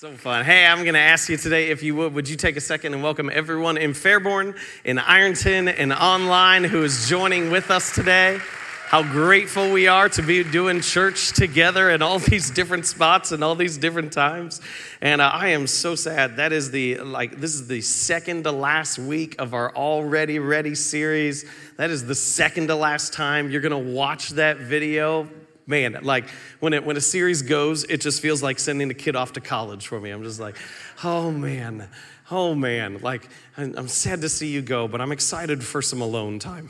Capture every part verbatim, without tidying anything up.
So fun. Hey, I'm going to ask you today, if you would, would you take a second and welcome everyone in Fairborn, in Ironton, and online who is joining with us today. How grateful we are to be doing church together in all these different spots and all these different times. And uh, I am so sad. That is the, like, this is the second to last week of our Already Ready series. That is the second to last time you're going to watch that video. Man, like when it when a series goes, it just feels like sending a kid off to college for me. I'm just like, oh man, oh man. Like, I'm sad to see you go, but I'm excited for some alone time.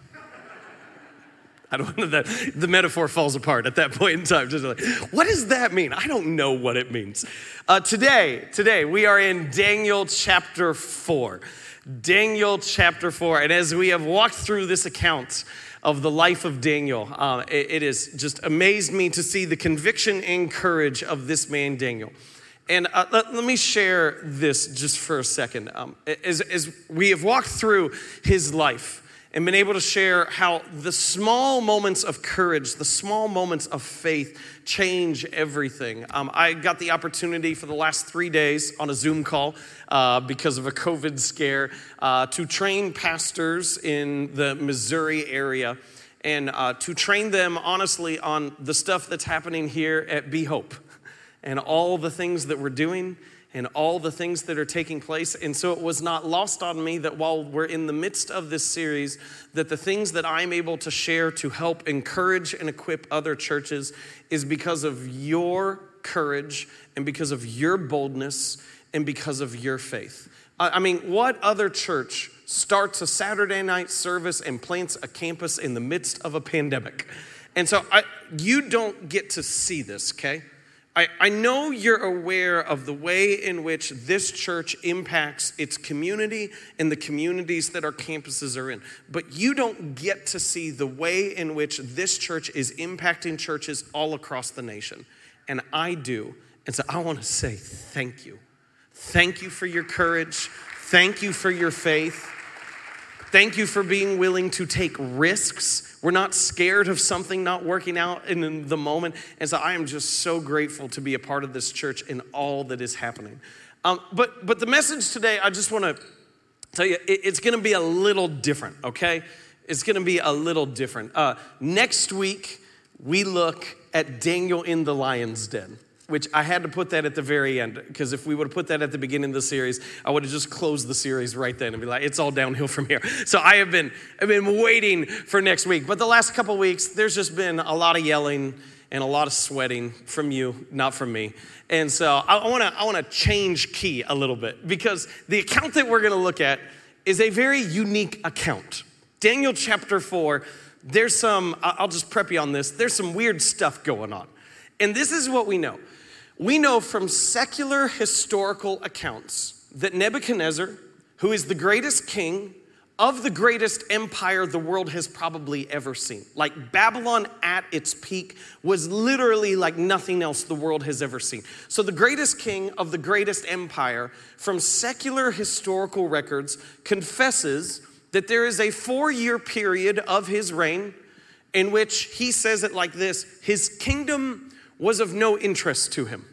I don't know that the metaphor falls apart at that point in time. Just like, what does that mean? I don't know what it means. Uh, today, today we are in Daniel chapter four. Daniel chapter four, and as we have walked through this account of the life of Daniel, uh, it, it has just amazed me to see the conviction and courage of this man, Daniel. And uh, let, let me share this just for a second. Um, as, as we have walked through his life and been able to share how the small moments of courage, the small moments of faith change everything. Um, I got the opportunity for the last three days on a Zoom call uh, because of a COVID scare uh, to train pastors in the Missouri area and uh, to train them honestly on the stuff that's happening here at Be Hope and all the things that we're doing and all the things that are taking place. And so it was not lost on me that while we're in the midst of this series, that the things that I'm able to share to help encourage and equip other churches is because of your courage and because of your boldness and because of your faith. I mean, what other church starts a Saturday night service and plants a campus in the midst of a pandemic? And so I, you don't get to see this, okay? I, I know you're aware of the way in which this church impacts its community and the communities that our campuses are in, but you don't get to see the way in which this church is impacting churches all across the nation. And I do. And so I want to say thank you. Thank you for your courage. Thank you for your faith. Thank you for being willing to take risks. We're not scared of something not working out in the moment. And so I am just so grateful to be a part of this church and all that is happening. Um, but but the message today, I just want to tell you, it, it's going to be a little different, okay? It's going to be a little different. Uh, next week, we look at Daniel in the lion's den, which I had to put that at the very end, because if we would have put that at the beginning of the series, I would have just closed the series right then and be like, it's all downhill from here. So I have been I've been waiting for next week. But the last couple of weeks, there's just been a lot of yelling and a lot of sweating from you, not from me. And so I want to I want to change key a little bit, because the account that we're going to look at is a very unique account. Daniel chapter four, there's some, I'll just prep you on this, there's some weird stuff going on. And this is what we know. We know from secular historical accounts that Nebuchadnezzar, who is the greatest king of the greatest empire the world has probably ever seen, like Babylon at its peak was literally like nothing else the world has ever seen. So the greatest king of the greatest empire, from secular historical records, confesses that there is a four-year period of his reign in which he says it like this: his kingdom was of no interest to him.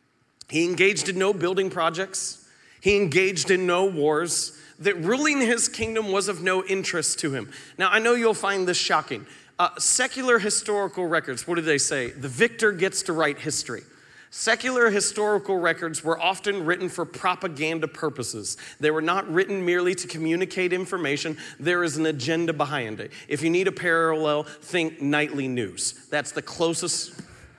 He engaged in no building projects. He engaged in no wars. That ruling his kingdom was of no interest to him. Now, I know you'll find this shocking. Uh, secular historical records, what do they say? The victor gets to write history. Secular historical records were often written for propaganda purposes. They were not written merely to communicate information. There is an agenda behind it. If you need a parallel, think nightly news. That's the closest.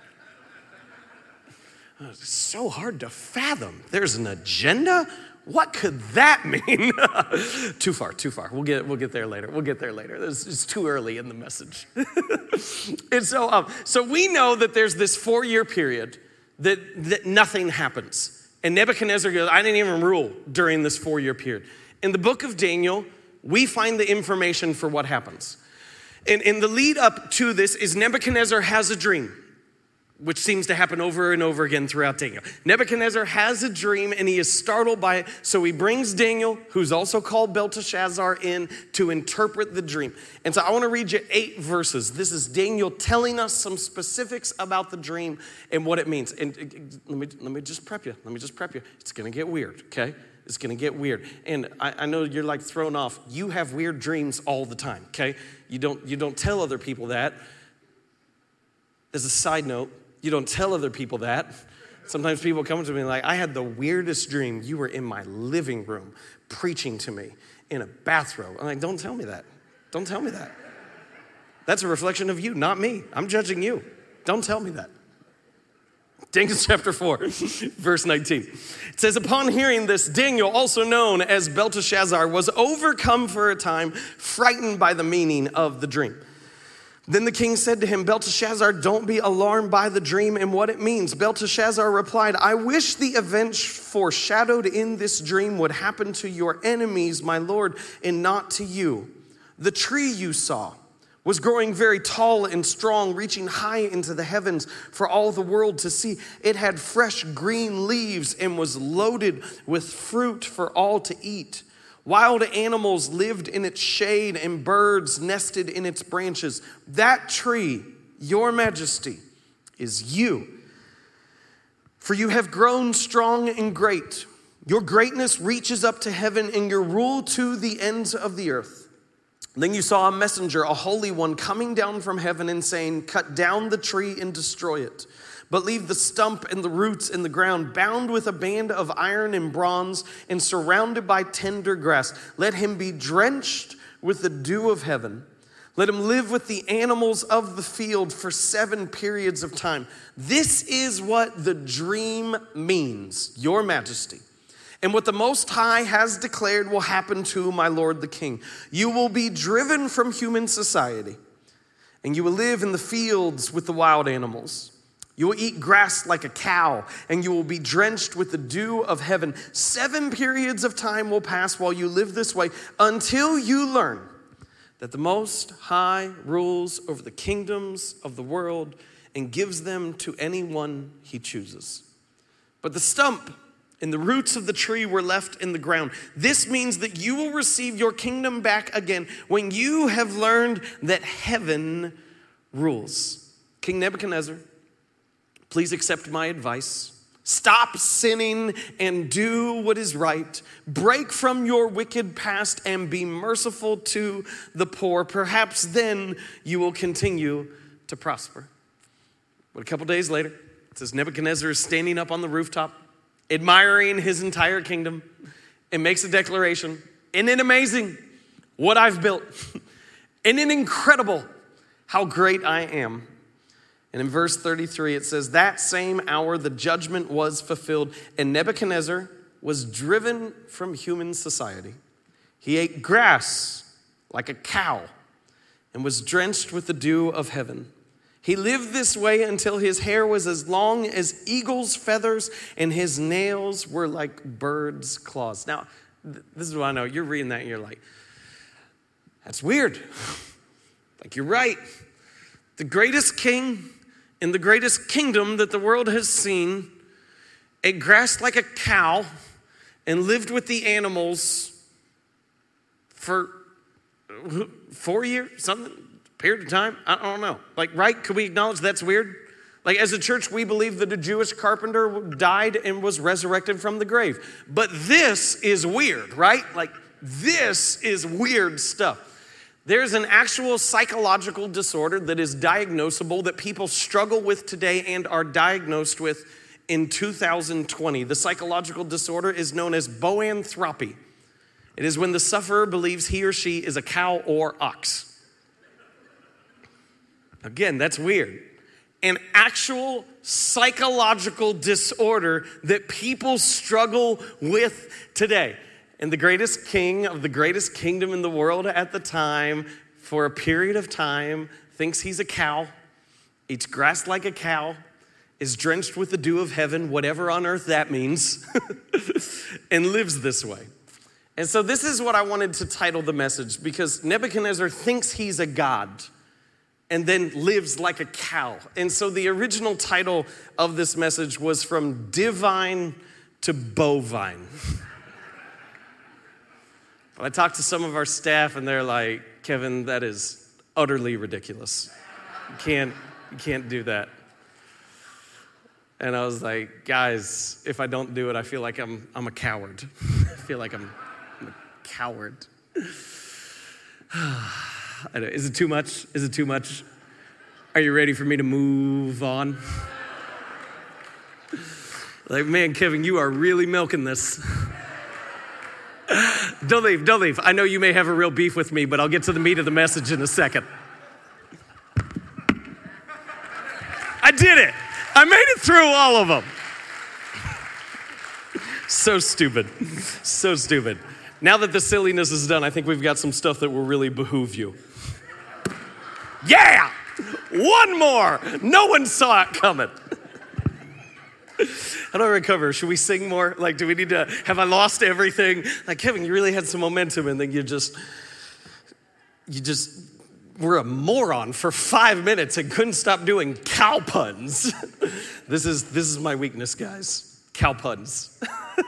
It's so hard to fathom. There's an agenda? What could that mean? Too far, too far. We'll get we'll get there later. We'll get there later. It's, it's too early in the message. And so, um, so we know that there's this four-year period that, that nothing happens. And Nebuchadnezzar goes, I didn't even rule during this four-year period. In the book of Daniel, we find the information for what happens. And in the lead up to this is Nebuchadnezzar has a dream. which seems to happen over and over again throughout Daniel. Nebuchadnezzar has a dream and he is startled by it, so he brings Daniel, who's also called Belteshazzar, in to interpret the dream. And so I want to read you eight verses. This is Daniel telling us some specifics about the dream and what it means. And let me, let me just prep you. Let me just prep you. It's going to get weird, okay? It's going to get weird. And I, I know you're like thrown off. You have weird dreams all the time, okay? You don't, you don't tell other people that. As a side note, you don't tell other people that. Sometimes people come to me like, I had the weirdest dream. You were in my living room preaching to me in a bathrobe. I'm like, don't tell me that. Don't tell me that. That's a reflection of you, not me. I'm judging you. Don't tell me that. Daniel chapter four, verse nineteen. It says, upon hearing this, Daniel, also known as Belteshazzar, was overcome for a time, frightened by the meaning of the dream. Then the king said to him, Belteshazzar, don't be alarmed by the dream and what it means. Belteshazzar replied, I wish the events foreshadowed in this dream would happen to your enemies, my lord, and not to you. The tree you saw was growing very tall and strong, reaching high into the heavens for all the world to see. It had fresh green leaves and was loaded with fruit for all to eat. Wild animals lived in its shade and birds nested in its branches. That tree, your majesty, is you. For you have grown strong and great. Your greatness reaches up to heaven and your rule to the ends of the earth. Then you saw a messenger, a holy one, coming down from heaven and saying, cut down the tree and destroy it. But leave the stump and the roots in the ground, bound with a band of iron and bronze and surrounded by tender grass. Let him be drenched with the dew of heaven. Let him live with the animals of the field for seven periods of time. This is what the dream means, your majesty. And what the Most High has declared will happen to my lord the king. You will be driven from human society, and you will live in the fields with the wild animals. You will eat grass like a cow, and you will be drenched with the dew of heaven. Seven periods of time will pass while you live this way until you learn that the Most High rules over the kingdoms of the world and gives them to anyone he chooses. But the stump and the roots of the tree were left in the ground. This means that you will receive your kingdom back again when you have learned that heaven rules. King Nebuchadnezzar, please accept my advice. Stop sinning and do what is right. Break from your wicked past and be merciful to the poor. Perhaps then you will continue to prosper. But a couple days later, it says Nebuchadnezzar is standing up on the rooftop, admiring his entire kingdom, and makes a declaration. Isn't it amazing what I've built? Isn't it incredible how great I am? And in verse thirty-three, it says, that same hour the judgment was fulfilled, and Nebuchadnezzar was driven from human society. He ate grass like a cow and was drenched with the dew of heaven. He lived this way until his hair was as long as eagle's feathers and his nails were like birds' claws. Now, th- this is what I know. You're reading that and you're like, that's weird. Like, you're right. The greatest king in the greatest kingdom that the world has seen ate grass like a cow and lived with the animals for four years, something, period of time. I don't know. Like, right? Could we acknowledge that's weird? Like, as a church, we believe that a Jewish carpenter died and was resurrected from the grave. But this is weird, right? Like, this is weird stuff. There's an actual psychological disorder that is diagnosable that people struggle with today and are diagnosed with in two thousand twenty. The psychological disorder is known as boanthropy. It is when the sufferer believes he or she is a cow or ox. Again, that's weird. An actual psychological disorder that people struggle with today. And the greatest king of the greatest kingdom in the world at the time, for a period of time, thinks he's a cow, eats grass like a cow, is drenched with the dew of heaven, whatever on earth that means, and lives this way. And so this is what I wanted to title the message, because Nebuchadnezzar thinks he's a god, and then lives like a cow. And so the original title of this message was From Divine to Bovine. But I talked to some of our staff and they're like, Kevin, that is utterly ridiculous. You can't, you can't do that. And I was like, guys, if I don't do it, I feel like I'm I'm a coward. I feel like I'm, I'm a coward. I don't, is it too much? Is it too much? Are you ready for me to move on? Like, man, Kevin, you are really milking this. Don't leave, don't leave. I know you may have a real beef with me, but I'll get to the meat of the message in a second. I did it. I made it through all of them. So stupid. So stupid. Now that the silliness is done, I think we've got some stuff that will really behoove you. Yeah! One more. No one saw it coming. How do I recover? Should we sing more? Like, do we need to, have I lost everything? Like, Kevin, you really had some momentum and then you just, you just were a moron for five minutes and couldn't stop doing cow puns. This is, this is my weakness, guys. Cow puns.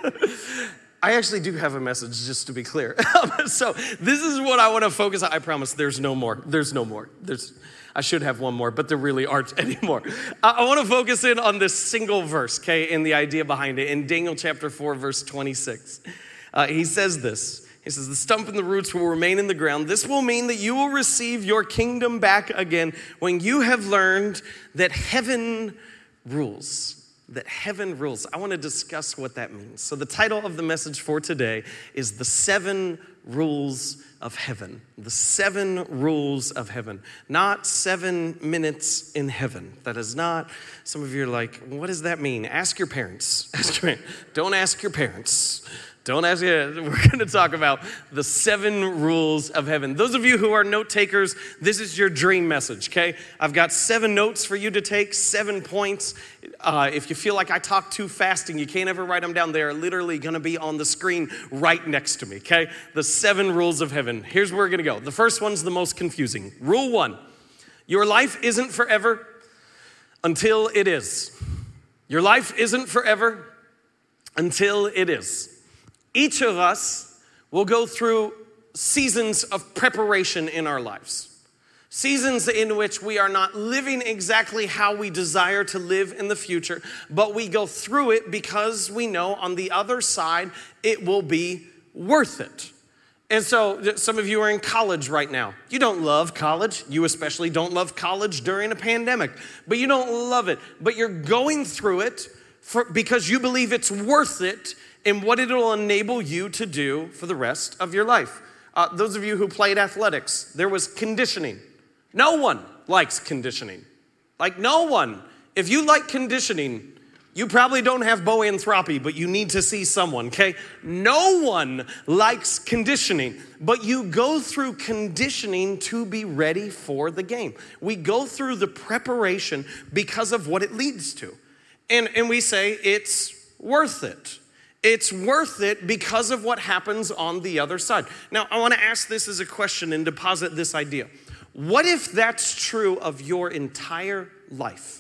I actually do have a message, just to be clear. So this is what I want to focus on. I promise there's no more. There's no more. There's, I should have one more, but there really aren't anymore. I, I want to focus in on this single verse, okay, and the idea behind it. In Daniel chapter four, verse twenty-six, uh, he says this. He says, the stump and the roots will remain in the ground. This will mean that you will receive your kingdom back again when you have learned that heaven rules. That heaven rules. I want to discuss what that means. So the title of the message for today is The Seven Rules of Heaven. The Seven Rules of Heaven. Not seven minutes in heaven. That is not, some of you are like, what does that mean? Ask your parents. Ask your parents. Don't ask your parents. Don't ask you. We're going to talk about the seven rules of heaven. Those of you who are note takers, this is your dream message, okay? I've got seven notes for you to take, seven points. Uh, if you feel like I talk too fast and you can't ever write them down, they are literally going to be on the screen right next to me, okay? The seven rules of heaven. Here's where we're going to go. The first one's the most confusing. Rule one, your life isn't forever until it is. Your life isn't forever until it is. Each of us will go through seasons of preparation in our lives. Seasons in which we are not living exactly how we desire to live in the future, but we go through it because we know on the other side it will be worth it. And so some of you are in college right now. You don't love college. You especially don't love college during a pandemic, but you don't love it. But you're going through it for, because you believe it's worth it and what it will enable you to do for the rest of your life. Uh, those of you who played athletics, there was conditioning. No one likes conditioning. Like no one. If you like conditioning, you probably don't have boanthropy, but you need to see someone, okay? No one likes conditioning, but you go through conditioning to be ready for the game. We go through the preparation because of what it leads to. And, and we say it's worth it. It's worth it because of what happens on the other side. Now, I want to ask this as a question and deposit this idea. What if that's true of your entire life?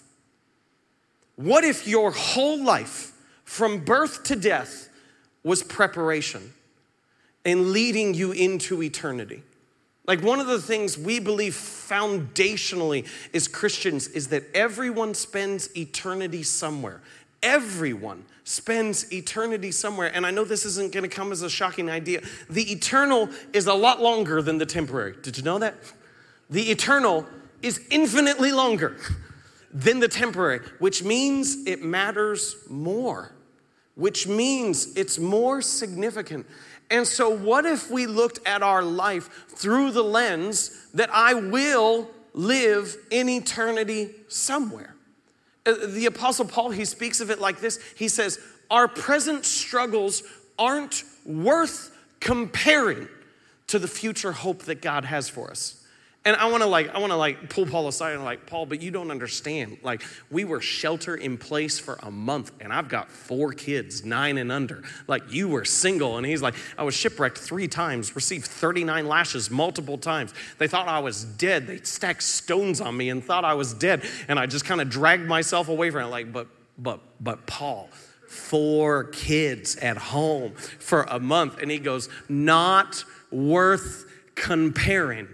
What if your whole life, from birth to death, was preparation and leading you into eternity? Like one of the things we believe foundationally as Christians is that everyone spends eternity somewhere. Everyone spends eternity somewhere. And I know this isn't going to come as a shocking idea. The eternal is a lot longer than the temporary. Did you know that? The eternal is infinitely longer than the temporary, which means it matters more, which means it's more significant. And so what if we looked at our life through the lens that I will live in eternity somewhere? The Apostle Paul, he speaks of it like this. He says, our present struggles aren't worth comparing to the future hope that God has for us. And I want to like, I want to like pull Paul aside and like, Paul, but you don't understand. Like, we were shelter in place for a month, and I've got four kids, nine and under. Like, you were single. And he's like, I was shipwrecked three times, received thirty-nine lashes multiple times. They thought I was dead. They stacked stones on me and thought I was dead. And I just kind of dragged myself away from it. Like, but, but, but Paul, four kids at home for a month. And he goes, not worth comparing.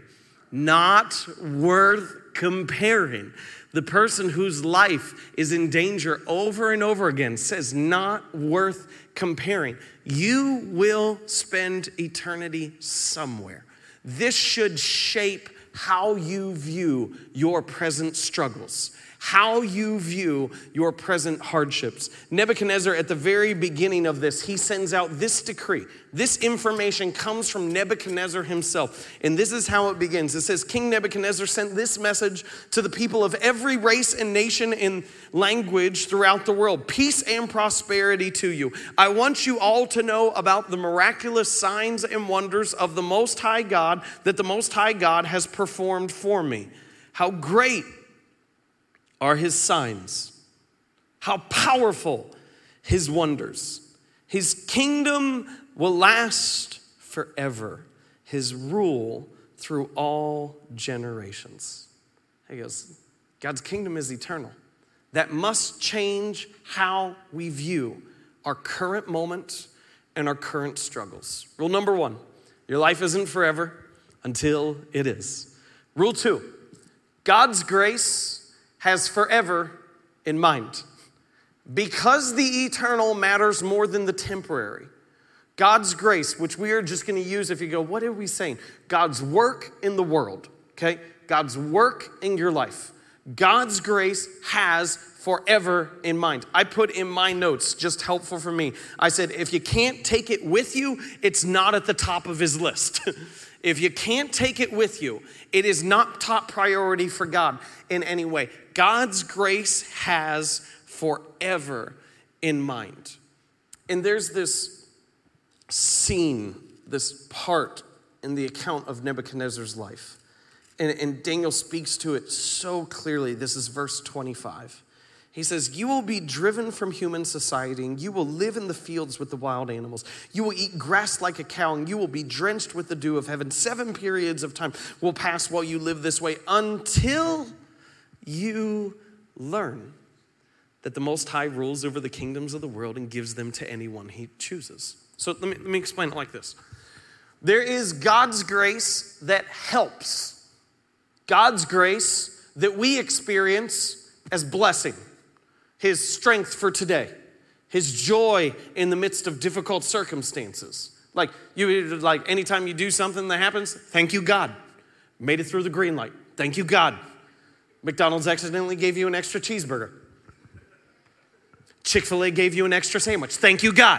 Not worth comparing. The person whose life is in danger over and over again says not worth comparing. You will spend eternity somewhere. This should shape how you view your present struggles, how you view your present hardships. Nebuchadnezzar, at the very beginning of this, he sends out this decree. This information comes from Nebuchadnezzar himself. And this is how it begins. It says, King Nebuchadnezzar sent this message to the people of every race and nation and language throughout the world. Peace and prosperity to you. I want you all to know about the miraculous signs and wonders of the Most High God that the Most High God has performed for me. How great are his signs, how powerful his wonders. His kingdom will last forever, his rule through all generations. He goes, God's kingdom is eternal. That must change how we view our current moment and our current struggles. Rule number one, your life isn't forever until it is. Rule two, God's grace has forever in mind. Because the eternal matters more than the temporary, God's grace, which we are just going to use if you go, what are we saying? God's work in the world, okay? God's work in your life. God's grace has forever in mind. I put in my notes, just helpful for me. I said, if you can't take it with you, it's not at the top of his list. If you can't take it with you, it is not top priority for God in any way. God's grace has forever in mind. And there's this scene, this part in the account of Nebuchadnezzar's life. And, and Daniel speaks to it so clearly. This is verse twenty-five. He says, you will be driven from human society, and you will live in the fields with the wild animals. You will eat grass like a cow, and you will be drenched with the dew of heaven. Seven periods of time will pass while you live this way until you learn that the Most High rules over the kingdoms of the world and gives them to anyone he chooses. So let me, let me explain it like this. There is God's grace that helps. God's grace that we experience as blessing. His strength for today, his joy in the midst of difficult circumstances. Like you, like anytime you do something that happens, thank you, God. Made it through the green light. Thank you, God. McDonald's accidentally gave you an extra cheeseburger. Chick-fil-A gave you an extra sandwich. Thank you, God.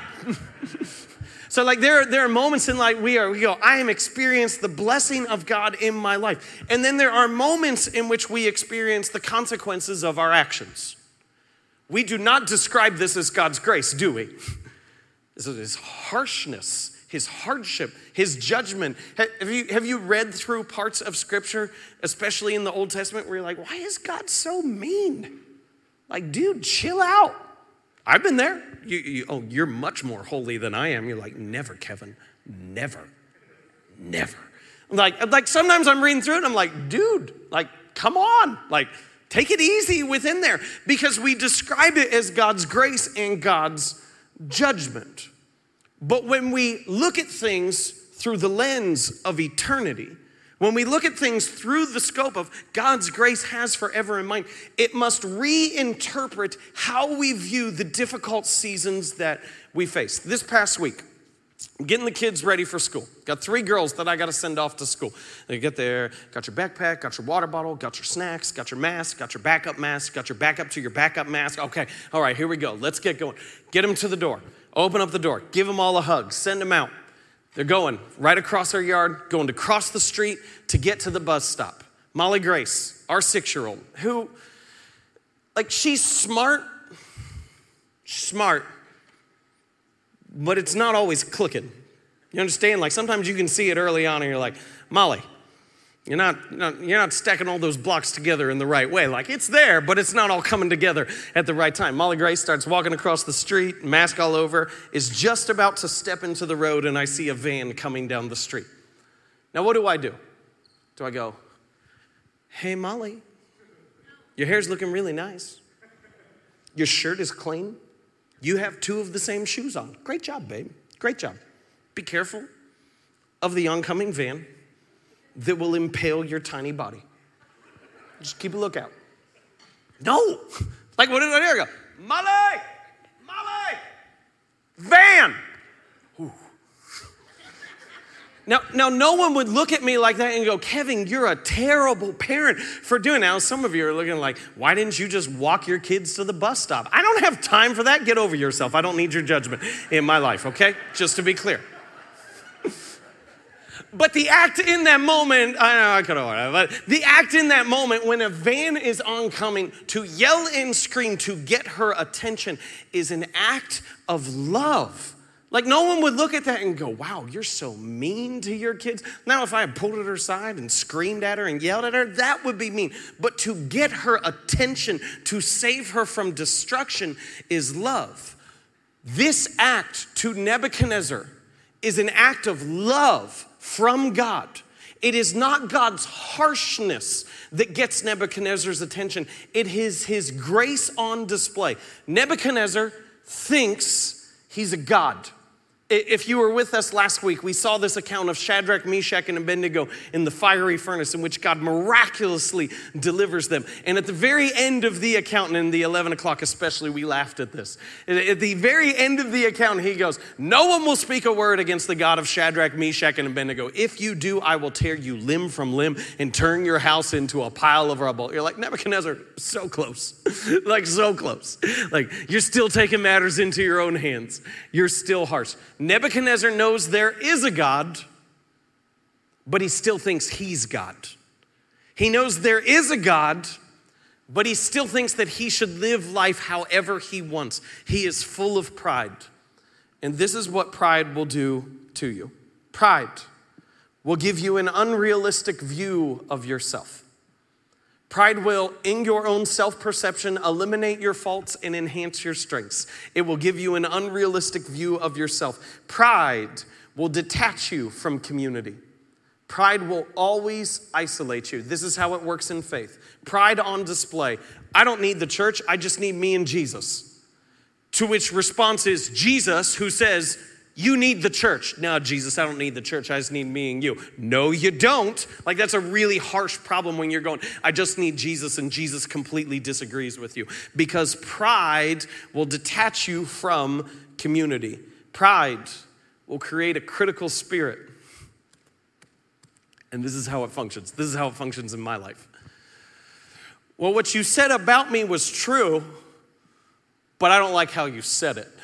So like there, there are moments in life we are, we go, I am experiencing the blessing of God in my life. And then there are moments in which we experience the consequences of our actions. We do not describe this as God's grace, do we? This is his harshness, his hardship, his judgment. Have you, have you read through parts of Scripture, especially in the Old Testament, where you're like, why is God so mean? Like, dude, chill out. I've been there. You, you, oh, you're much more holy than I am. You're like, never, Kevin, never, never. Like, like sometimes I'm reading through it and I'm like, dude, like, come on. Like, take it easy within there, because we describe it as God's grace and God's judgment. But when we look at things through the lens of eternity, when we look at things through the scope of God's grace has forever in mind, it must reinterpret how we view the difficult seasons that we face. This past week, I'm getting the kids ready for school. Got three girls that I got to send off to school. They get there, got your backpack, got your water bottle, got your snacks, got your mask, got your backup mask, got your backup to your backup mask. Okay, all right, here we go. Let's get going. Get them to the door. Open up the door. Give them all a hug. Send them out. They're going right across our yard, going to cross the street to get to the bus stop. Molly Grace, our six-year-old, who, like, she's smart, smart, but it's not always clicking. You understand? Like, sometimes you can see it early on and you're like, Molly, You're not, you're not, you're not stacking all those blocks together in the right way. Like, it's there, but it's not all coming together at the right time. Molly Grace starts walking across the street, mask all over, is just about to step into the road, and I see a van coming down the street. Now, what do I do? Do I go, hey, Molly, your hair's looking really nice. Your shirt is clean. You have two of the same shoes on. Great job, babe. Great job. Be careful of the oncoming van that will impale your tiny body. Just keep a lookout. No. Like, what did I hear? I go, Molly, Molly, van. Ooh. Now, now, no one would look at me like that and go, Kevin, you're a terrible parent for doing that. Now, some of you are looking like, why didn't you just walk your kids to the bus stop? I don't have time for that. Get over yourself. I don't need your judgment in my life, okay? Just to be clear. But the act in that moment, I know I could have, but the act in that moment when a van is oncoming to yell and scream to get her attention is an act of love. Like, no one would look at that and go, wow, you're so mean to your kids. Now, if I had pulled at her side and screamed at her and yelled at her, that would be mean. But to get her attention, to save her from destruction is love. This act to Nebuchadnezzar is an act of love from God. It is not God's harshness that gets Nebuchadnezzar's attention. It is his grace on display. Nebuchadnezzar thinks he's a god. If you were with us last week, we saw this account of Shadrach, Meshach, and Abednego in the fiery furnace in which God miraculously delivers them. And at the very end of the account, and in the eleven o'clock especially, we laughed at this. At the very end of the account, he goes, no one will speak a word against the God of Shadrach, Meshach, and Abednego. If you do, I will tear you limb from limb and turn your house into a pile of rubble. You're like, Nebuchadnezzar, so close. Like, so close. Like, you're still taking matters into your own hands. You're still harsh. Nebuchadnezzar knows there is a God, but he still thinks he's God. He knows there is a God, but he still thinks that he should live life however he wants. He is full of pride. And this is what pride will do to you. Pride will give you an unrealistic view of yourself. Pride will, in your own self-perception, eliminate your faults and enhance your strengths. It will give you an unrealistic view of yourself. Pride will detach you from community. Pride will always isolate you. This is how it works in faith. Pride on display. I don't need the church, I just need me and Jesus. To which response is Jesus, who says, you need the church. No, Jesus, I don't need the church. I just need me and you. No, you don't. Like, that's a really harsh problem when you're going, I just need Jesus, and Jesus completely disagrees with you. Because pride will detach you from community. Pride will create a critical spirit. And this is how it functions. This is how it functions in my life. Well, what you said about me was true, but I don't like how you said it.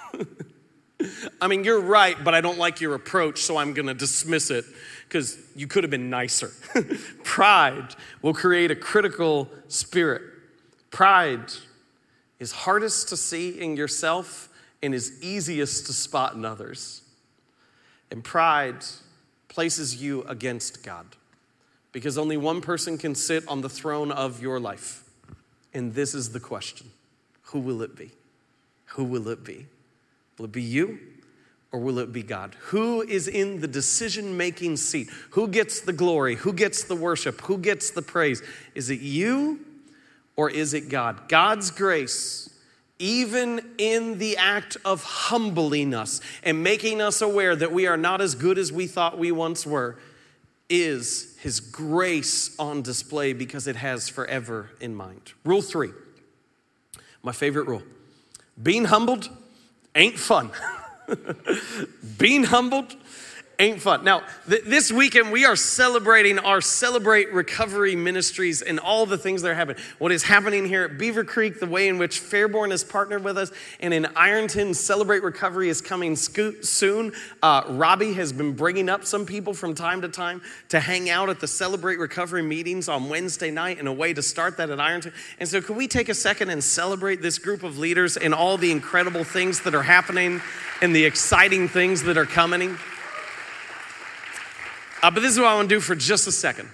I mean, you're right, but I don't like your approach, so I'm going to dismiss it because you could have been nicer. Pride will create a critical spirit. Pride is hardest to see in yourself and is easiest to spot in others. And pride places you against God because only one person can sit on the throne of your life. And this is the question. Who will it be? Who will it be? Will it be you or will it be God? Who is in the decision-making seat? Who gets the glory? Who gets the worship? Who gets the praise? Is it you or is it God? God's grace, even in the act of humbling us and making us aware that we are not as good as we thought we once were, is his grace on display because it has forever in mind. Rule three, my favorite rule. Being humbled ain't fun. Being humbled ain't fun. Now, th- this weekend we are celebrating our Celebrate Recovery Ministries and all the things that are happening. What is happening here at Beaver Creek, the way in which Fairborn has partnered with us, and in Ironton, Celebrate Recovery is coming sco- soon. Uh, Robbie has been bringing up some people from time to time to hang out at the Celebrate Recovery meetings on Wednesday night and a way to start that at Ironton. And so can we take a second and celebrate this group of leaders and all the incredible things that are happening and the exciting things that are coming? Uh, but this is what I want to do for just a second.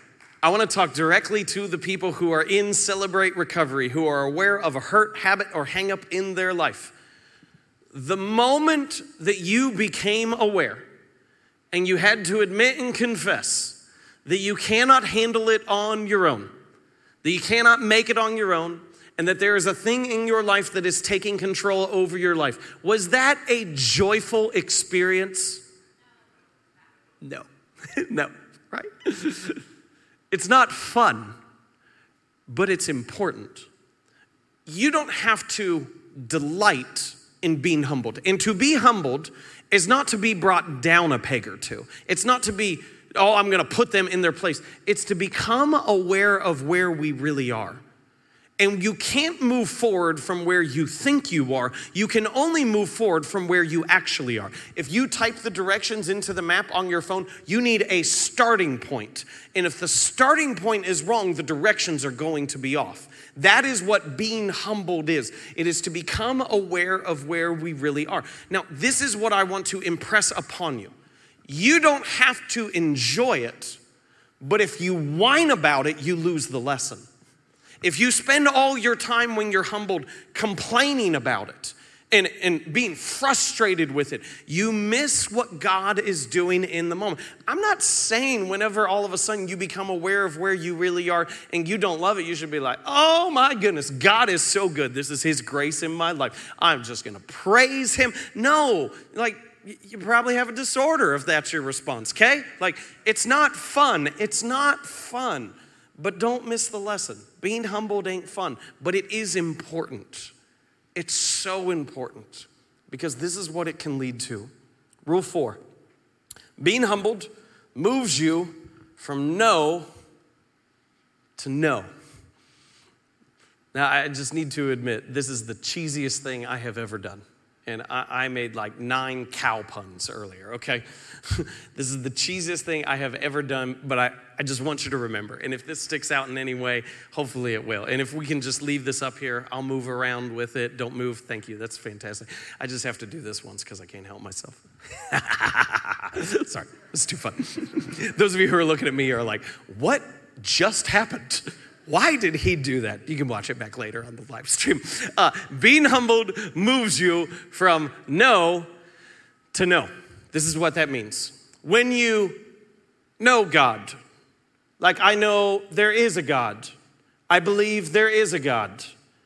I want to talk directly to the people who are in Celebrate Recovery, who are aware of a hurt, habit, or hang up in their life. The moment that you became aware and you had to admit and confess that you cannot handle it on your own, that you cannot make it on your own, and that there is a thing in your life that is taking control over your life, was that a joyful experience? No. No, right? It's not fun, but it's important. You don't have to delight in being humbled. And to be humbled is not to be brought down a peg or two. It's not to be, oh, I'm going to put them in their place. It's to become aware of where we really are. And you can't move forward from where you think you are. You can only move forward from where you actually are. If you type the directions into the map on your phone, you need a starting point. And if the starting point is wrong, the directions are going to be off. That is what being humbled is. It is to become aware of where we really are. Now, this is what I want to impress upon you. You don't have to enjoy it, but if you whine about it, you lose the lesson. If you spend all your time when you're humbled complaining about it and, and being frustrated with it, you miss what God is doing in the moment. I'm not saying whenever all of a sudden you become aware of where you really are and you don't love it, you should be like, oh my goodness, God is so good. This is his grace in my life. I'm just going to praise him. No, like you probably have a disorder if that's your response, okay? Like it's not fun. It's not fun. But don't miss the lesson. Being humbled ain't fun, but it is important. It's so important because this is what it can lead to. Rule four, being humbled moves you from no to no. Now, I just need to admit, this is the cheesiest thing I have ever done. And I, I made like nine cow puns earlier, okay? This is the cheesiest thing I have ever done, but I, I just want you to remember. And if this sticks out in any way, hopefully it will. And if we can just leave this up here, I'll move around with it. Don't move. Thank you. That's fantastic. I just have to do this once because I can't help myself. Sorry, it's too fun. Those of you who are looking at me are like, what just happened? Why did he do that? You can watch it back later on the live stream. Uh, being humbled moves you from no to no. This is what that means. When you know God, like I know there is a God. I believe there is a God.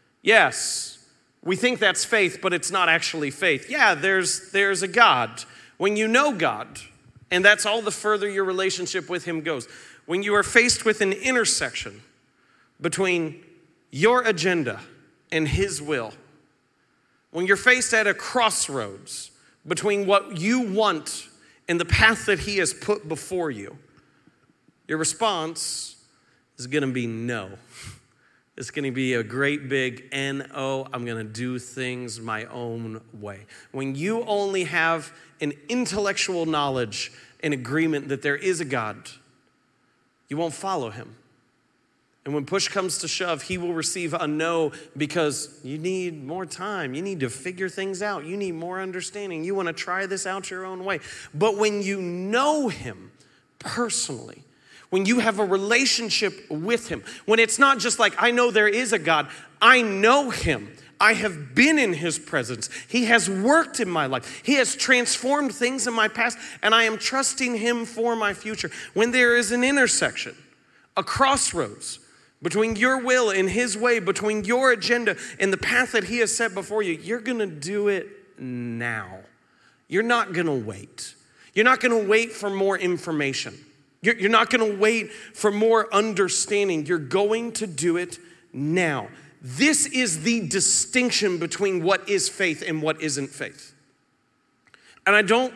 Yes, we think that's faith, but it's not actually faith. Yeah, there's, there's a God. When you know God, and that's all the further your relationship with him goes. When you are faced with an intersection between your agenda and his will, when you're faced at a crossroads between what you want and the path that he has put before you, your response is going to be no. It's going to be a great big N O. I'm going to do things my own way. When you only have an intellectual knowledge and agreement that there is a God, you won't follow him. And when push comes to shove, he will receive a no because you need more time. You need to figure things out. You need more understanding. You want to try this out your own way. But when you know him personally, when you have a relationship with him, when it's not just like, I know there is a God, I know him. I have been in his presence. He has worked in my life. He has transformed things in my past, and I am trusting him for my future. When there is an intersection, a crossroads, between your will and his way, between your agenda and the path that he has set before you, you're going to do it now. You're not going to wait. You're not going to wait for more information. You're, you're not going to wait for more understanding. You're going to do it now. This is the distinction between what is faith and what isn't faith. And I don't,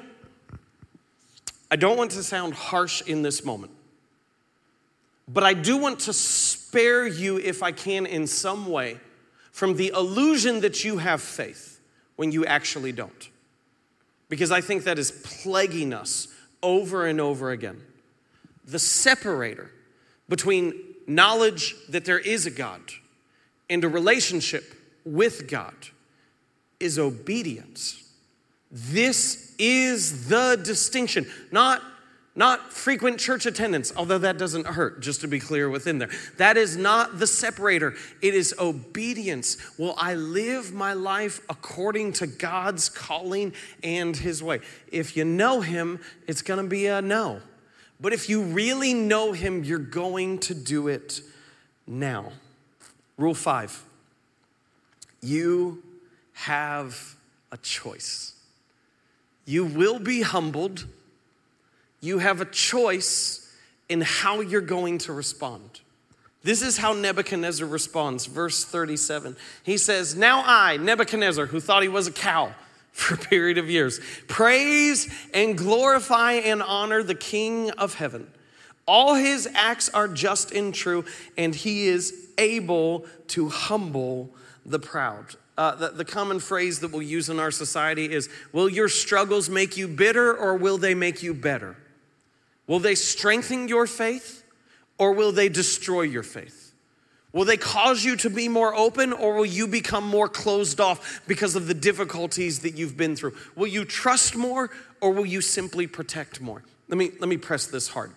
I don't want to sound harsh in this moment, but I do want to spare you, if I can, in some way, from the illusion that you have faith when you actually don't. Because I think that is plaguing us over and over again. The separator between knowledge that there is a God and a relationship with God is obedience. This is the distinction, not Not frequent church attendance, although that doesn't hurt, just to be clear within there. That is not the separator. It is obedience. Will I live my life according to God's calling and his way? If you know him, it's going to be a no. But if you really know him, you're going to do it now. Rule five, you have a choice. You will be humbled. You have a choice in how you're going to respond. This is how Nebuchadnezzar responds. Verse thirty-seven. He says, now I, Nebuchadnezzar, who thought he was a cow for a period of years, praise and glorify and honor the King of heaven. All his acts are just and true, and he is able to humble the proud. Uh, the, the common phrase that we'll use in our society is, will your struggles make you bitter or will they make you better? Will they strengthen your faith or will they destroy your faith? Will they cause you to be more open or will you become more closed off because of the difficulties that you've been through? Will you trust more or will you simply protect more? Let me, let me press this hard.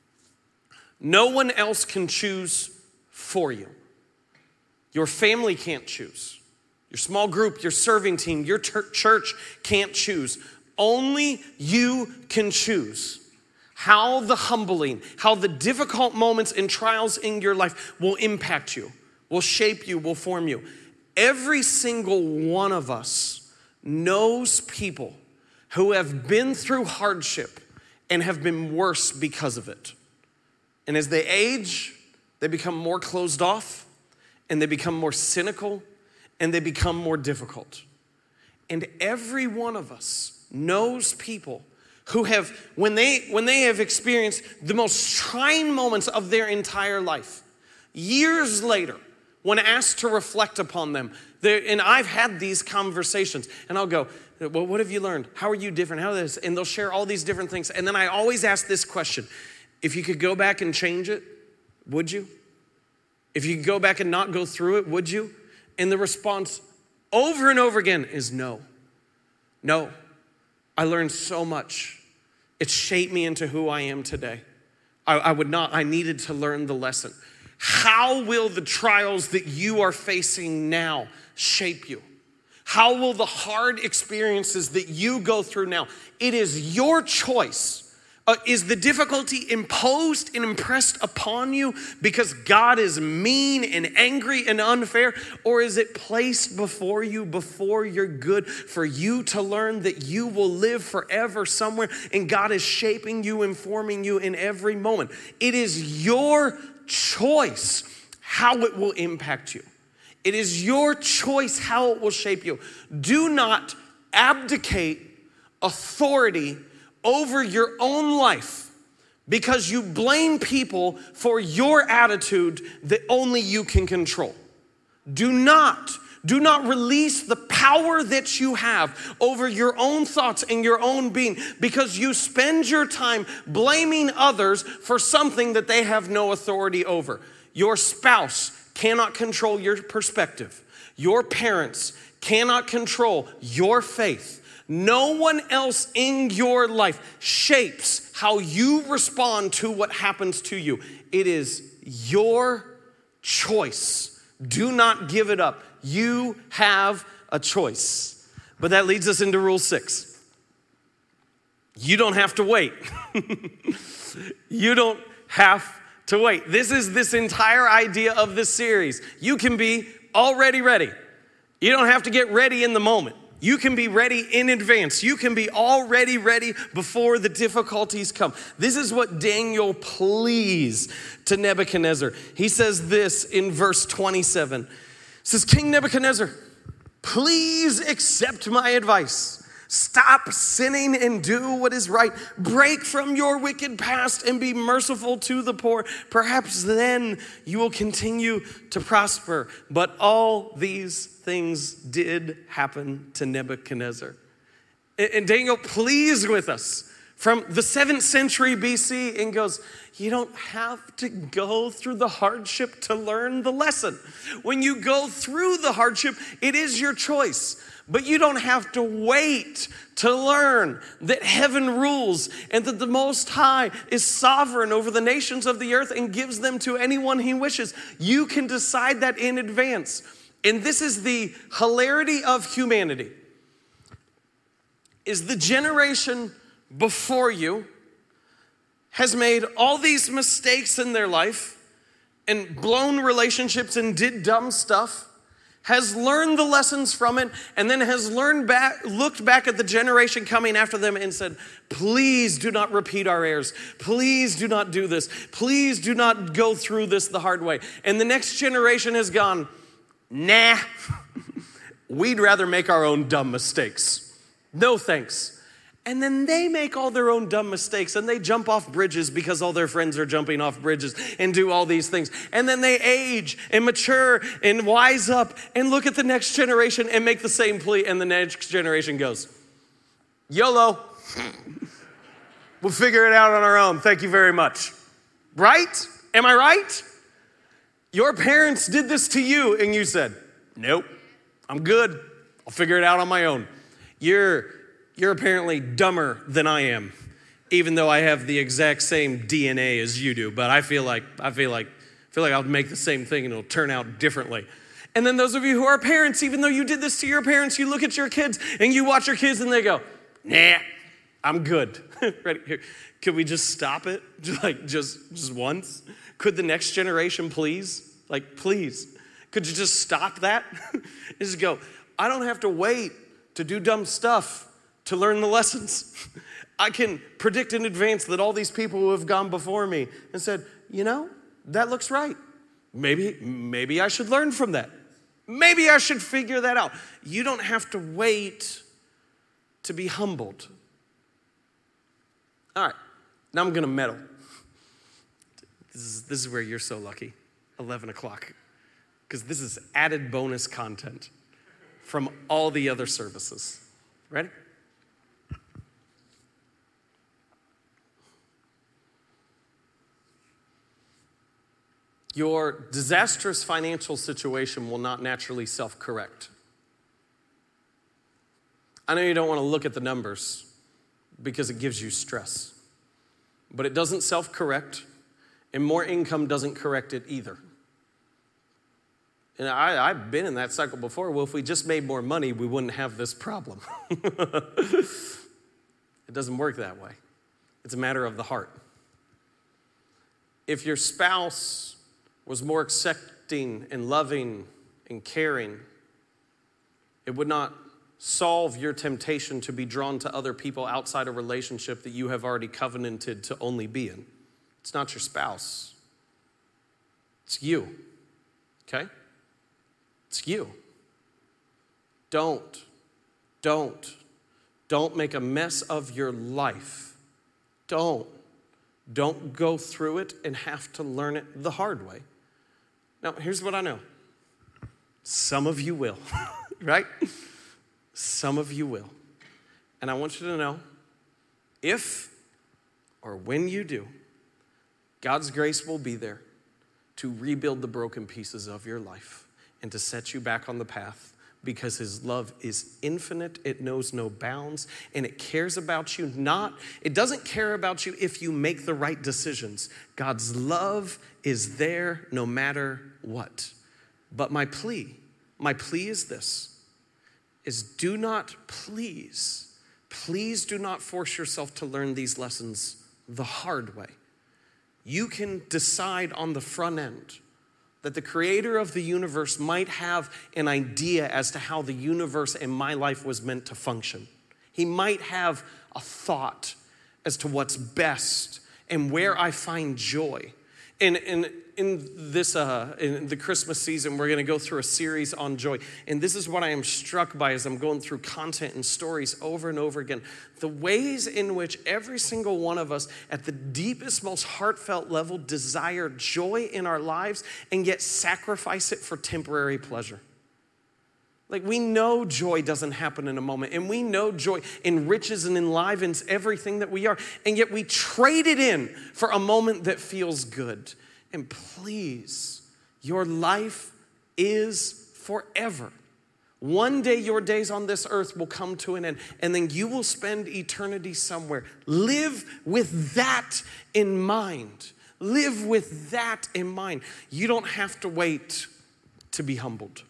No one else can choose for you. Your family can't choose. Your small group, your serving team, your ter- church can't choose. Only you can choose how the humbling, how the difficult moments and trials in your life will impact you, will shape you, will form you. Every single one of us knows people who have been through hardship and have been worse because of it. And as they age, they become more closed off and they become more cynical and they become more difficult. And every one of us knows people who have, when they when they have experienced the most trying moments of their entire life, years later, when asked to reflect upon them, and I've had these conversations, and I'll go, well, what have you learned? How are you different? How this? And they'll share all these different things. And then I always ask this question, if you could go back and change it, would you? If you could go back and not go through it, would you? And the response over and over again is no. No. I learned so much. It shaped me into who I am today. I, I would not, I needed to learn the lesson. How will the trials that you are facing now shape you? How will the hard experiences that you go through now? It is your choice. Uh, is the difficulty imposed and impressed upon you because God is mean and angry and unfair? Or is it placed before you before you're good for you to learn that you will live forever somewhere and God is shaping you and forming you in every moment? It is your choice how it will impact you. It is your choice how it will shape you. Do not abdicate authority over your own life because you blame people for your attitude that only you can control. Do not, do not release the power that you have over your own thoughts and your own being because you spend your time blaming others for something that they have no authority over. Your spouse cannot control your perspective. Your parents cannot control your faith. No one else in your life shapes how you respond to what happens to you. It is your choice. Do not give it up. You have a choice. But that leads us into rule six. You don't have to wait. You don't have to wait. This is this entire idea of this series. You can be already ready. You don't have to get ready in the moment. You can be ready in advance. You can be already ready before the difficulties come. This is what Daniel pleads to Nebuchadnezzar. He says this in verse twenty-seven. It says, King Nebuchadnezzar, please accept my advice. Stop sinning and do what is right. Break from your wicked past and be merciful to the poor. Perhaps then you will continue to prosper. But all these things did happen to Nebuchadnezzar. And Daniel pleads with us from the seventh century B C and goes, you don't have to go through the hardship to learn the lesson. When you go through the hardship, it is your choice. But you don't have to wait to learn that heaven rules and that the Most High is sovereign over the nations of the earth and gives them to anyone he wishes. You can decide that in advance. And this is the hilarity of humanity. Is the generation before you has made all these mistakes in their life and blown relationships and did dumb stuff, has learned the lessons from it, and then has learned back, looked back at the generation coming after them and said, please do not repeat our errors. Please do not do this. Please do not go through this the hard way. And the next generation has gone, nah, we'd rather make our own dumb mistakes. No thanks. And then they make all their own dumb mistakes and they jump off bridges because all their friends are jumping off bridges and do all these things. And then they age and mature and wise up and look at the next generation and make the same plea. And the next generation goes, YOLO. We'll figure it out on our own. Thank you very much. Right? Am I right? Your parents did this to you and you said, nope, I'm good. I'll figure it out on my own. You're, you're apparently dumber than I am, even though I have the exact same D N A as you do. But I feel like I feel like I feel like I'll make the same thing and it'll turn out differently. And then those of you who are parents, even though you did this to your parents, you look at your kids and you watch your kids and they go, nah, I'm good. Ready? Here. Could we just stop it? Just like just just once? Could the next generation please? Like please. Could you just stop that? And just go, I don't have to wait to do dumb stuff, to learn the lessons. I can predict in advance that all these people who have gone before me and said, you know, that looks right. Maybe, maybe I should learn from that. Maybe I should figure that out. You don't have to wait to be humbled. All right, now I'm gonna meddle. This is, this is where you're so lucky, eleven o'clock, because this is added bonus content from all the other services. Ready? Your disastrous financial situation will not naturally self-correct. I know you don't want to look at the numbers because it gives you stress, but it doesn't self-correct, and more income doesn't correct it either. And I, I've been in that cycle before. Well, if we just made more money, we wouldn't have this problem. It doesn't work that way. It's a matter of the heart. If your spouse was more accepting and loving and caring, it would not solve your temptation to be drawn to other people outside a relationship that you have already covenanted to only be in. It's not your spouse. It's you, okay? It's you. Don't, don't, don't make a mess of your life. Don't, don't go through it and have to learn it the hard way. Now, here's what I know. Some of you will, right? Some of you will. And I want you to know, if or when you do, God's grace will be there to rebuild the broken pieces of your life and to set you back on the path, because his love is infinite, it knows no bounds, and it cares about you not, it doesn't care about you if you make the right decisions. God's love is there no matter what. But my plea, my plea is this, is do not, please, please do not force yourself to learn these lessons the hard way. You can decide on the front end that the creator of the universe might have an idea as to how the universe and my life was meant to function. He might have a thought as to what's best and where I find joy. And in, in this, uh, in the Christmas season, we're gonna go through a series on joy. And this is what I am struck by as I'm going through content and stories over and over again. The ways in which every single one of us at the deepest, most heartfelt level desire joy in our lives and yet sacrifice it for temporary pleasure. Like, we know joy doesn't happen in a moment, and we know joy enriches and enlivens everything that we are, and yet we trade it in for a moment that feels good. And please, your life is forever. One day your days on this earth will come to an end, and then you will spend eternity somewhere. Live with that in mind. Live with that in mind. You don't have to wait to be humbled.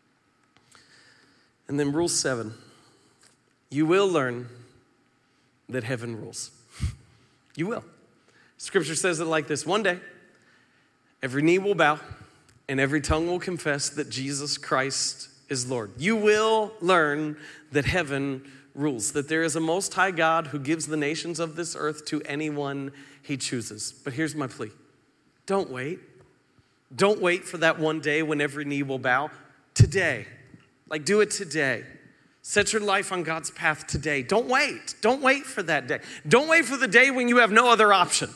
And then rule seven, you will learn that heaven rules. You will. Scripture says it like this: one day, every knee will bow and every tongue will confess that Jesus Christ is Lord. You will learn that heaven rules, that there is a most high God who gives the nations of this earth to anyone he chooses. But here's my plea. Don't wait. Don't wait for that one day when every knee will bow. Today. Like, do it today. Set your life on God's path today. Don't wait. Don't wait for that day. Don't wait for the day when you have no other option.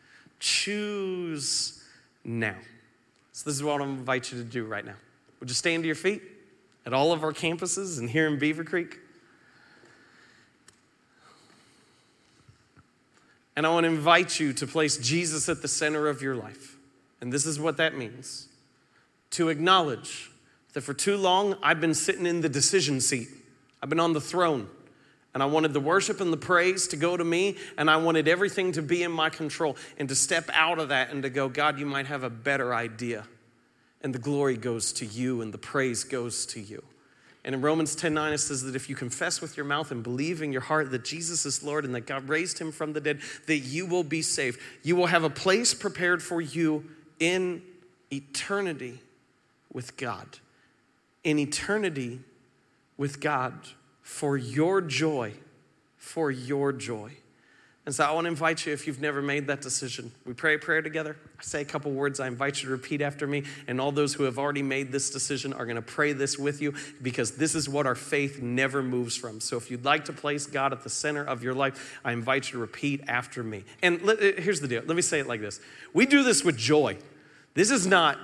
Choose now. So this is what I'm going to invite you to do right now. Would you stand to your feet at all of our campuses and here in Beaver Creek? And I want to invite you to place Jesus at the center of your life. And this is what that means. To acknowledge that for too long, I've been sitting in the decision seat. I've been on the throne. And I wanted the worship and the praise to go to me. And I wanted everything to be in my control. And to step out of that and to go, God, you might have a better idea. And the glory goes to you and the praise goes to you. And in Romans ten nine, it says that if you confess with your mouth and believe in your heart that Jesus is Lord and that God raised him from the dead, that you will be saved. You will have a place prepared for you in eternity with God. In eternity with God for your joy, for your joy. And so I want to invite you, if you've never made that decision, we pray a prayer together. I say a couple words. I invite you to repeat after me. And all those who have already made this decision are going to pray this with you, because this is what our faith never moves from. So if you'd like to place God at the center of your life, I invite you to repeat after me. And let, here's the deal. Let me say it like this. We do this with joy. This is not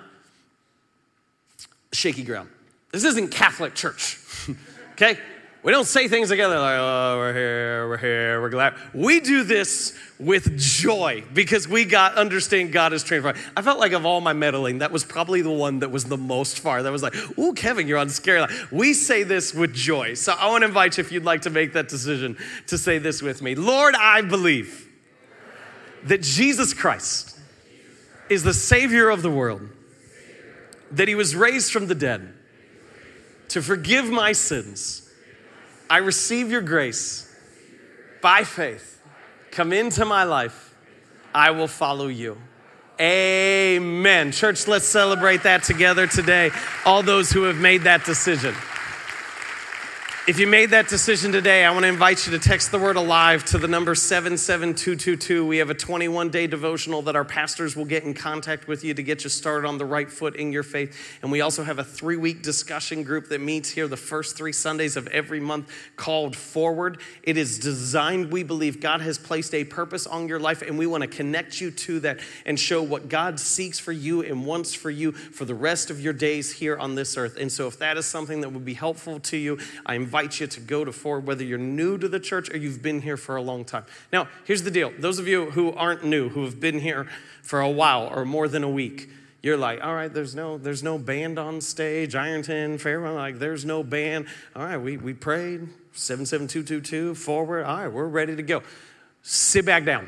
shaky ground. This isn't Catholic church, okay? We don't say things together like, oh, we're here, we're here, we're glad. We do this with joy because we got understand God is transformed. I felt like of all my meddling, that was probably the one that was the most far. That was like, ooh, Kevin, you're on scary line. We say this with joy. So I want to invite you, if you'd like to make that decision, to say this with me. Lord, I believe that Jesus Christ is the Savior of the world, that he was raised from the dead to forgive my sins. I receive your grace by faith. Come into my life. I will follow you. Amen. Church, let's celebrate that together today. All those who have made that decision. If you made that decision today, I want to invite you to text the word ALIVE to the number seven seven two two two. We have a twenty-one day devotional that our pastors will get in contact with you to get you started on the right foot in your faith. And we also have a three-week discussion group that meets here the first three Sundays of every month called Forward. It is designed, we believe, God has placed a purpose on your life, and we want to connect you to that and show what God seeks for you and wants for you for the rest of your days here on this earth. And so if that is something that would be helpful to you, I invite invite you to go to Forward, whether you're new to the church or you've been here for a long time. Now, here's the deal. Those of you who aren't new, who have been here for a while or more than a week, you're like, all right, there's no there's no band on stage. Ironton, Fairmont, like there's no band. All right, we, we prayed, seven seven two two two, Forward. All right, we're ready to go. Sit back down.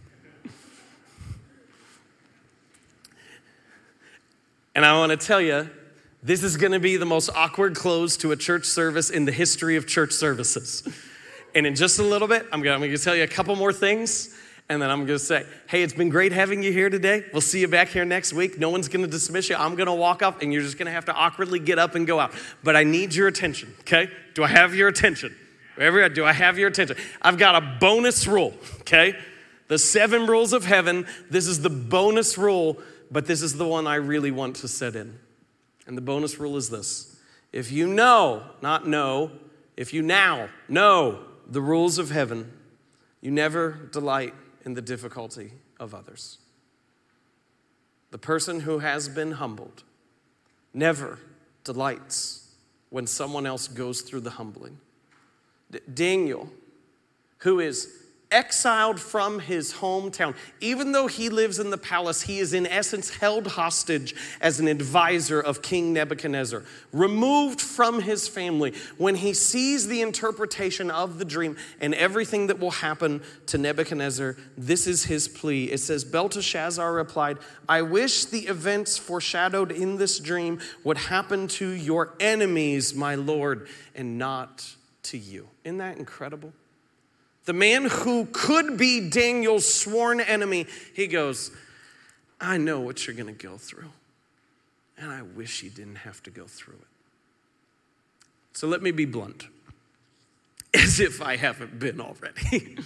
And I want to tell you, this is going to be the most awkward close to a church service in the history of church services. And in just a little bit, I'm going to tell you a couple more things, and then I'm going to say, hey, it's been great having you here today. We'll see you back here next week. No one's going to dismiss you. I'm going to walk up, and you're just going to have to awkwardly get up and go out. But I need your attention, okay? Do I have your attention? Wherever, do I have your attention? I've got a bonus rule, okay? The seven rules of heaven, this is the bonus rule, but this is the one I really want to set in. And the bonus rule is this. If you know, not know, if you now know the rules of heaven, you never delight in the difficulty of others. The person who has been humbled never delights when someone else goes through the humbling. D- Daniel, who is exiled from his hometown. Even though he lives in the palace, he is in essence held hostage as an advisor of King Nebuchadnezzar, removed from his family. When he sees the interpretation of the dream and everything that will happen to Nebuchadnezzar, this is his plea. It says, Belteshazzar replied, I wish the events foreshadowed in this dream would happen to your enemies, my lord, and not to you. Isn't that incredible? The man who could be Daniel's sworn enemy, he goes, I know what you're going to go through, and I wish you didn't have to go through it. So let me be blunt, as if I haven't been already.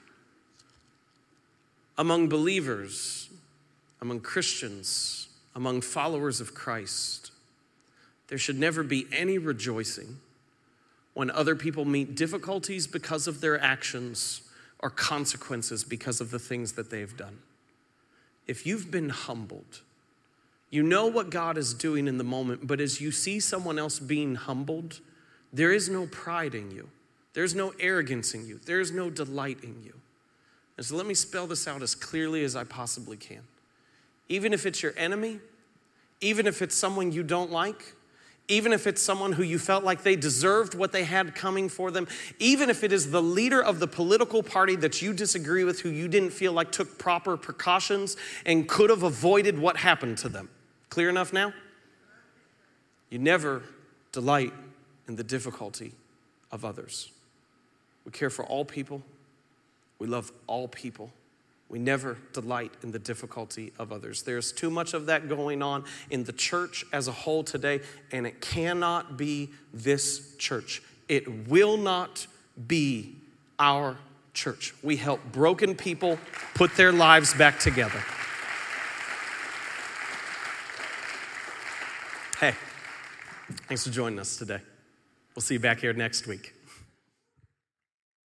Among believers, among Christians, among followers of Christ, there should never be any rejoicing when other people meet difficulties because of their actions or consequences because of the things that they've done. If you've been humbled, you know what God is doing in the moment, but as you see someone else being humbled, there is no pride in you. There's no arrogance in you. There's no delight in you. And so let me spell this out as clearly as I possibly can. Even if it's your enemy, even if it's someone you don't like, even if it's someone who you felt like they deserved what they had coming for them, even if it is the leader of the political party that you disagree with, who you didn't feel like took proper precautions and could have avoided what happened to them. Clear enough now? You never delight in the difficulty of others. We care for all people. We love all people. We never delight in the difficulty of others. There's too much of that going on in the church as a whole today, and it cannot be this church. It will not be our church. We help broken people put their lives back together. Hey, thanks for joining us today. We'll see you back here next week.